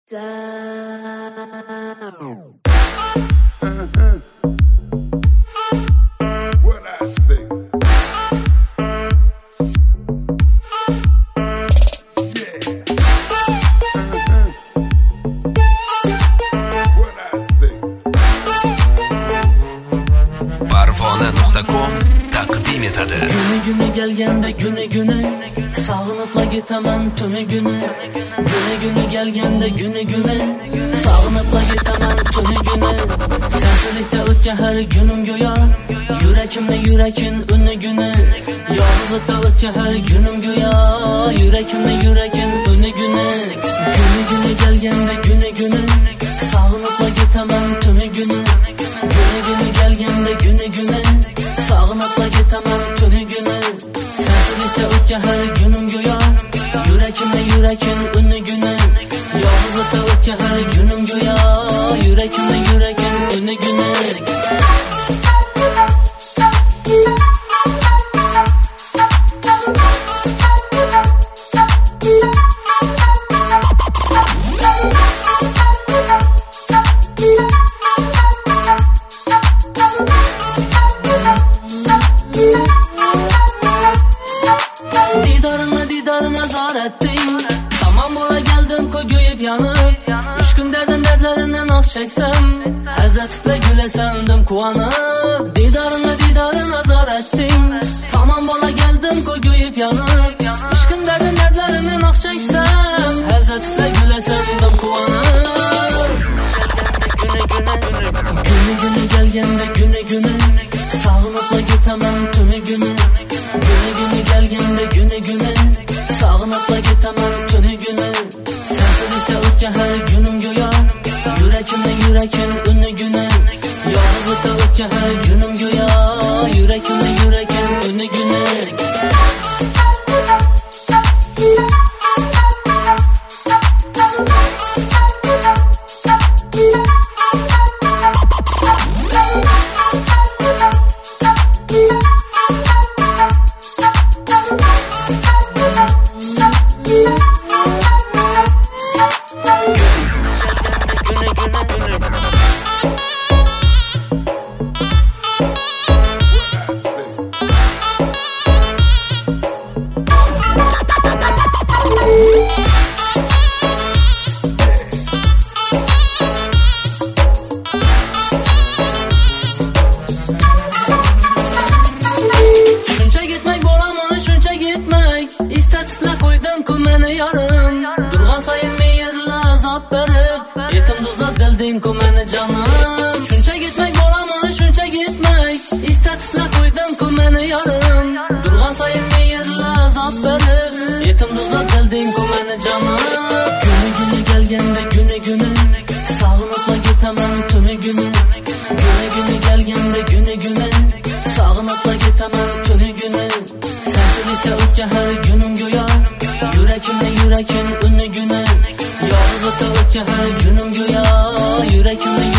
What I say? Yeah. What I say? Parvona.com taqdim etadi. Günü gelgende günü sağınıpla gitaman tuni günü. Günü gelgende günü sağınıpla gitaman tuni günü. Sensizlikte o'tgan her günüm go'yo, yurakimda yurakin uni günü. Yolg'izlikda o'tgan her günüm go'yo, yurakimda yurakin uni günü. Günü gelgende günü sağınıpla gitaman tuni günü. Günü gelgende günü sağınıpla gitaman tuni günü. Sensizlikte o'tgan her günüm go'yo, yurakimda yurakin uni günü. Yolg'izlikda o'tgan her günüm go'yo, yurakimda yurakin uni günü. Didarına zar ettin, tamam bola geldim ko'yib yanıp. 3 kun derdlerinden ah çeksem, hazzetipla gülesendim kuanıp. Didarına zar ettin, tamam bola geldim ko'yib yanıp. 3 kun derdlerinden ah çeksem, hazzetipla gülesendim kuanıp. Günü gelgende günü sağınıpla gitaman tuni günü. Günü gelgende günü sağınıpla gitaman tuni günü. Sensizlikte o'tgan her günüm go'yo, yurakimda yurakin uni günü. Yolg'izlikda o'tgan her günüm go'yo, yurakimda yurakin uni günü. İstatibla qo'ydim-ku meni yarim. Durgan sayin meyirli azab berib, yetimda uzab dilding-ku meni jonim. Shuncha gitmak bo'laman, shuncha gitmak. İstatibla qo'ydim-ku meni yarim. Durgan sayin meyirli azab berib, yetimda uzab dilding-ku meni jonim. Günü gelgende günü sağınıpla gitaman tuni günü. Günü gelgende günü sağınıpla gitaman tuni günü. Sensizlikte o'tgan her günüm go'yo, yurakimda yurakin uni günü. Yolg'izlikda o'tgan her günüm go'yo, yurakimda